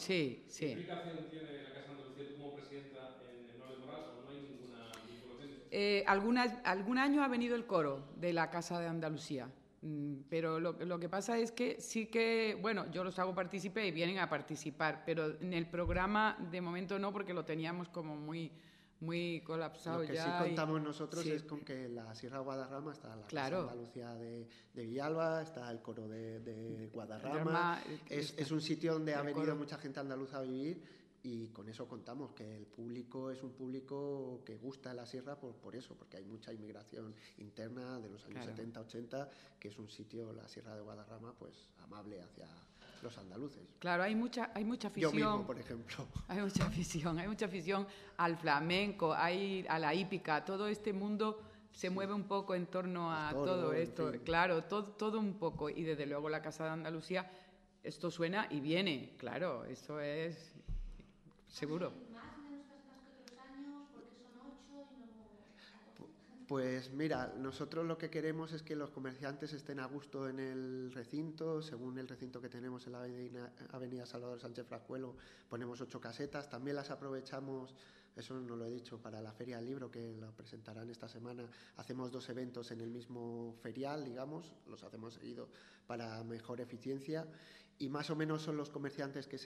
Sí, ¿Qué sí. implicación tiene la Casa de Andalucía tú como presidenta en Nor de Moral o no hay ninguna vinculación? Algún año ha venido el coro de la Casa de Andalucía, pero lo que pasa es que sí que, bueno, yo los hago partícipe y vienen a participar, pero en el programa de momento no, porque lo teníamos como muy colapsado Lo que sí ya. contamos nosotros Sí, es con que en la Sierra de Guadarrama está la Casa claro. Andalucía de Villalba, está el coro de Guadarrama. Rama, Es un sitio donde ha el venido coro. mucha gente andaluza a vivir y con eso contamos, que el público es un público que gusta de la sierra por eso, porque hay mucha inmigración interna de los años Claro. 70, 80, que es un sitio, la Sierra de Guadarrama, pues amable hacia los andaluces. Claro, hay mucha afición. Yo mismo, por ejemplo. Hay mucha afición al flamenco, a la hípica, todo este mundo se mueve un poco en torno a Toro, todo esto, en fin. claro, todo un poco, y desde luego la Casa de Andalucía, esto suena y viene, claro, eso es seguro. ¿Más o menos casitas que otros años? Porque son 8 y no... Pues mira, nosotros lo que queremos es que los comerciantes estén a gusto en el recinto. Según el recinto que tenemos en la avenida Salvador Sánchez Frascuelo, ponemos 8 casetas. También las aprovechamos, eso no lo he dicho, para la Feria del Libro, que lo presentarán esta semana. Hacemos 2 eventos en el mismo ferial, digamos, los hacemos seguido para mejor eficiencia. Y más o menos son los comerciantes que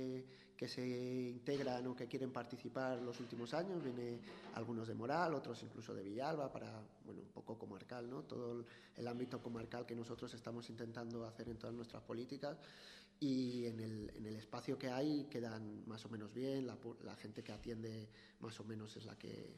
se integran o que quieren participar los últimos años. Viene algunos de Moral, otros incluso de Villalba, para, bueno, un poco comarcal, ¿no? Todo el ámbito comarcal que nosotros estamos intentando hacer en todas nuestras políticas. Y en el espacio que hay quedan más o menos bien, la gente que atiende más o menos es la que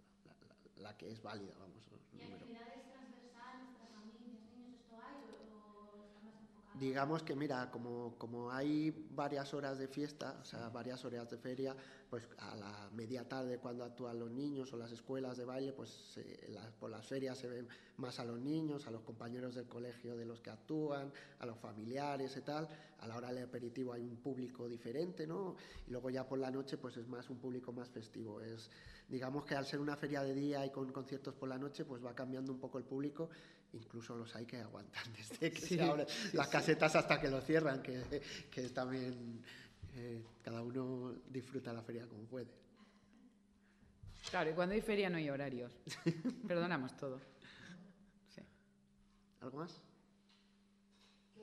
es válida, vamos. ¿Y actividades transversales para familias, niños, esto hay o está más enfocado? Digamos que, mira, como hay varias horas de fiesta, o sea, varias horas de feria, pues a la media tarde, cuando actúan los niños o las escuelas de baile, pues por las ferias se ven más a los niños, a los compañeros del colegio de los que actúan, a los familiares y tal. A la hora del aperitivo hay un público diferente, ¿no? Y luego ya por la noche, pues es más un público más festivo. Digamos que al ser una feria de día y con conciertos por la noche, pues va cambiando un poco el público. Incluso los hay que aguantan desde que se abren las casetas hasta que lo cierran, que es también cada uno disfruta la feria como puede. Claro, y cuando hay feria no hay horarios. Perdonamos todo. Sí. ¿Algo más?